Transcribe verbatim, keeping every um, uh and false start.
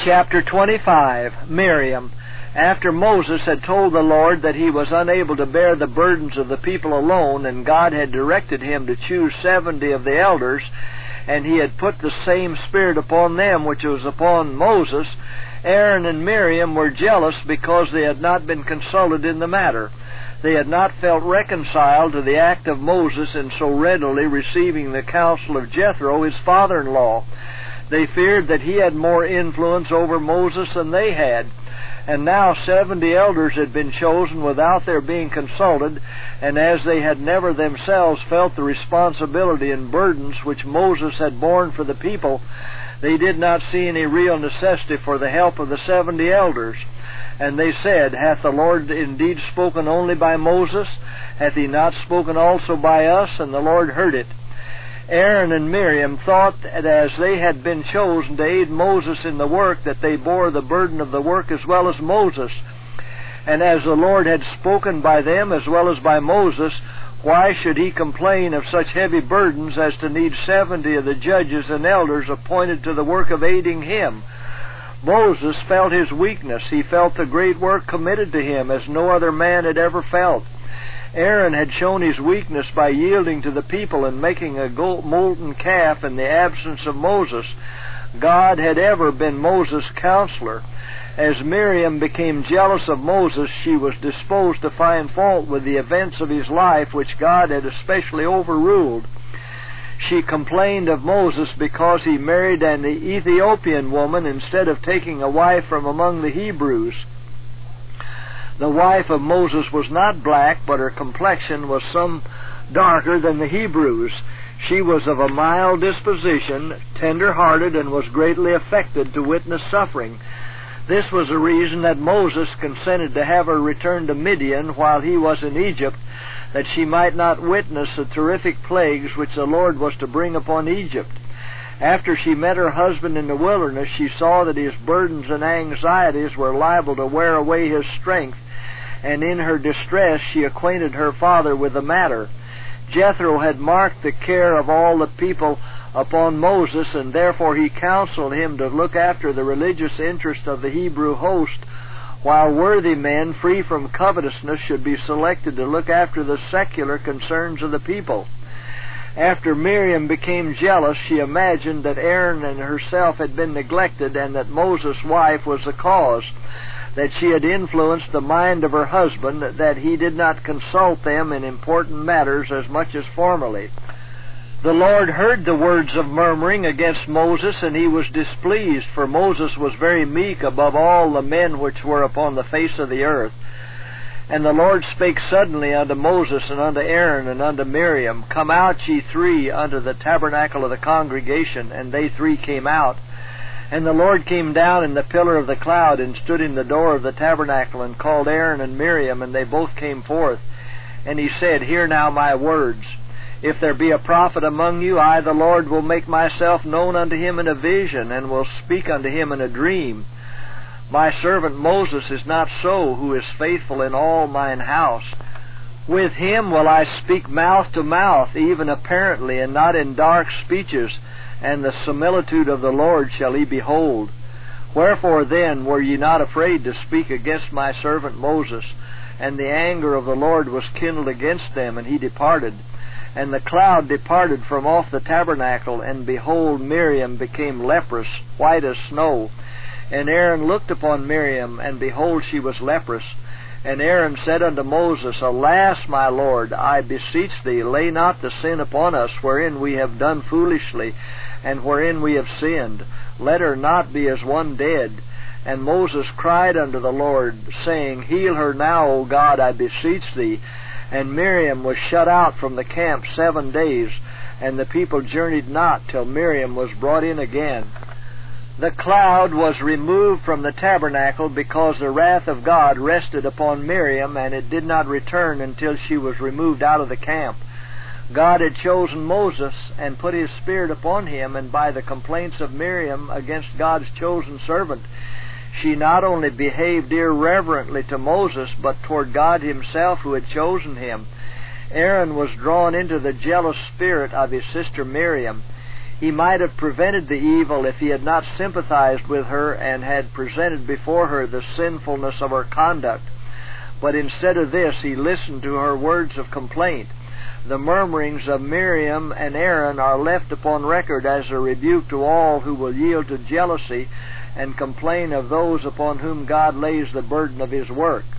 Chapter twenty-five. Miriam. After Moses had told the Lord that he was unable to bear the burdens of the people alone, and God had directed him to choose seventy of the elders, and he had put the same spirit upon them which was upon Moses, Aaron and Miriam were jealous because they had not been consulted in the matter. They had not felt reconciled to the act of Moses in so readily receiving the counsel of Jethro, his father-in-law. They feared that he had more influence over Moses than they had. And now seventy elders had been chosen without their being consulted, and as they had never themselves felt the responsibility and burdens which Moses had borne for the people, they did not see any real necessity for the help of the seventy elders. And they said, Hath the Lord indeed spoken only by Moses? Hath he not spoken also by us? And the Lord heard it. Aaron and Miriam thought that as they had been chosen to aid Moses in the work, that they bore the burden of the work as well as Moses. And as the Lord had spoken by them as well as by Moses, why should he complain of such heavy burdens as to need seventy of the judges and elders appointed to the work of aiding him? Moses felt his weakness. He felt the great work committed to him as no other man had ever felt. Aaron had shown his weakness by yielding to the people and making a molten calf in the absence of Moses. God had ever been Moses' counselor. As Miriam became jealous of Moses, she was disposed to find fault with the events of his life which God had especially overruled. She complained of Moses because he married an Ethiopian woman instead of taking a wife from among the Hebrews. The wife of Moses was not black, but her complexion was some darker than the Hebrews. She was of a mild disposition, tender-hearted, and was greatly affected to witness suffering. This was the reason that Moses consented to have her return to Midian while he was in Egypt, that she might not witness the terrific plagues which the Lord was to bring upon Egypt. After she met her husband in the wilderness, she saw that his burdens and anxieties were liable to wear away his strength, and in her distress she acquainted her father with the matter. Jethro had marked the care of all the people upon Moses, and therefore he counseled him to look after the religious interest of the Hebrew host, while worthy men, free from covetousness, should be selected to look after the secular concerns of the people. After Miriam became jealous, she imagined that Aaron and herself had been neglected, and that Moses' wife was the cause, that she had influenced the mind of her husband, that he did not consult them in important matters as much as formerly. The Lord heard the words of murmuring against Moses, and he was displeased, for Moses was very meek above all the men which were upon the face of the earth. And the Lord spake suddenly unto Moses and unto Aaron and unto Miriam, Come out ye three unto the tabernacle of the congregation. And they three came out. And the Lord came down in the pillar of the cloud, and stood in the door of the tabernacle, and called Aaron and Miriam, and they both came forth. And he said, Hear now my words. If there be a prophet among you, I, the Lord, will make myself known unto him in a vision, and will speak unto him in a dream. My servant Moses is not so, who is faithful in all mine house. With him will I speak mouth to mouth, even apparently, and not in dark speeches, and the similitude of the Lord shall he behold. Wherefore then were ye not afraid to speak against my servant Moses? And the anger of the Lord was kindled against them, and he departed. And the cloud departed from off the tabernacle, and behold, Miriam became leprous, white as snow. And Aaron looked upon Miriam, and behold, she was leprous. And Aaron said unto Moses, Alas, my Lord, I beseech thee, lay not the sin upon us, wherein we have done foolishly, and wherein we have sinned. Let her not be as one dead. And Moses cried unto the Lord, saying, Heal her now, O God, I beseech thee. And Miriam was shut out from the camp seven days, and the people journeyed not till Miriam was brought in again. The cloud was removed from the tabernacle because the wrath of God rested upon Miriam, and it did not return until she was removed out of the camp. God had chosen Moses and put his Spirit upon him, and by the complaints of Miriam against God's chosen servant, she not only behaved irreverently to Moses, but toward God himself who had chosen him. Aaron was drawn into the jealous spirit of his sister Miriam. He might have prevented the evil if he had not sympathized with her and had presented before her the sinfulness of her conduct. But instead of this, he listened to her words of complaint. The murmurings of Miriam and Aaron are left upon record as a rebuke to all who will yield to jealousy and complain of those upon whom God lays the burden of His work.